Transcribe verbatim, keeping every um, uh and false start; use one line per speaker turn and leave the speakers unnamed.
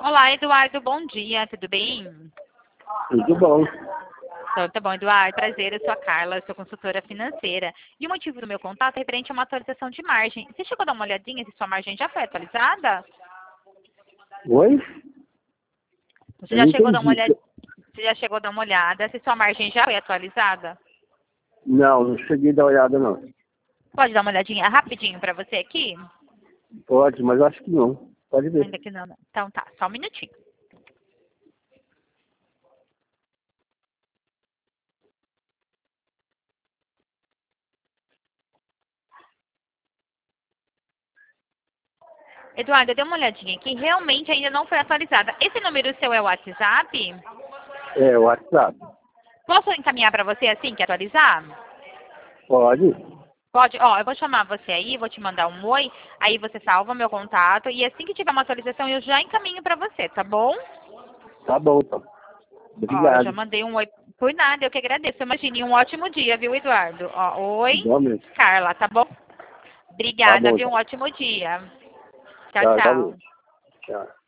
Olá, Eduardo, bom dia, tudo bem?
Tudo bom.
Então, tá bom, Eduardo, prazer, eu sou a Carla, eu sou consultora financeira. E o motivo do meu contato é referente a uma atualização de margem. Você chegou a dar uma olhadinha se sua margem já foi atualizada?
Oi?
Você
Eu
já
não
chegou a dar uma
entendi.
olhada, você já chegou a dar uma olhada se sua margem já foi atualizada?
Não, não cheguei a dar olhada, não.
Pode dar uma olhadinha rapidinho para você aqui?
Pode, mas acho que não. Pode ver.
Ainda que não, não. Então tá, só um minutinho. Eduardo, eu dei uma olhadinha aqui, realmente ainda não foi atualizada. Esse número seu é o WhatsApp?
É, o WhatsApp.
Posso encaminhar para você assim que atualizar?
Pode?
Pode, ó, eu vou chamar você aí, vou te mandar um oi, aí você salva meu contato e assim que tiver uma atualização eu já encaminho pra você, tá bom?
Tá bom, então.
Ó, eu já
Obrigado.
mandei um oi. Por nada, eu que agradeço. Imagine um ótimo dia, viu, Eduardo? Ó, oi,
Igualmente.
Carla, tá bom?
Tá
Obrigada,
bom,
viu? Um
então.
ótimo dia. Tchau,
Tá,
tchau.
igualmente. Tchau.